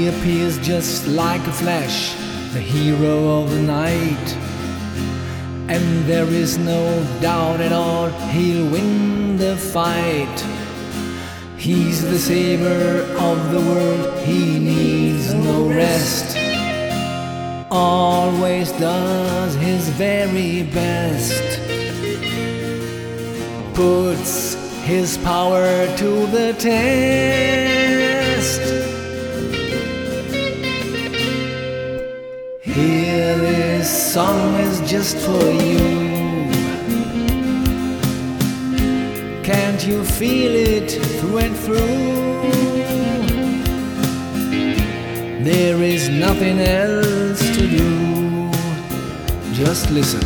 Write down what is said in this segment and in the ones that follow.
He appears just like a flash, the hero of the night. And there is no doubt at all, he'll win the fight. He's the savior of the world, he needs no rest. Always does his very best. Puts his power to the test. Here, this song is just for you. Can't you feel it through and through? There is nothing else to do. Just listen.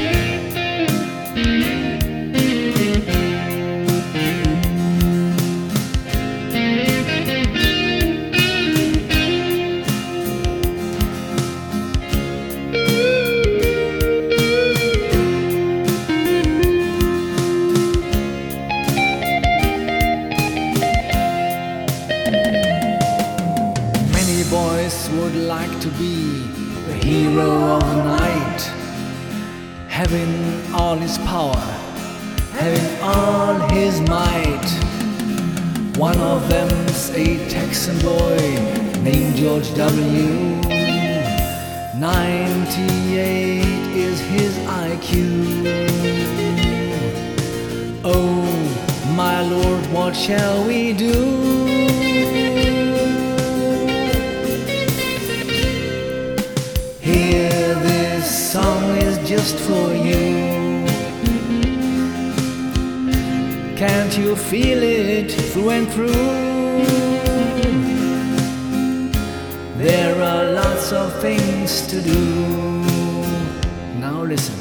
Boys would like to be the hero of the night, having all his power, having all his might. One of them's a Texan boy named George W. 98 is his IQ. Oh, my Lord, what shall we do? Here, this song is just for you. Can't you feel it through and through? There are lots of things to do. Now listen.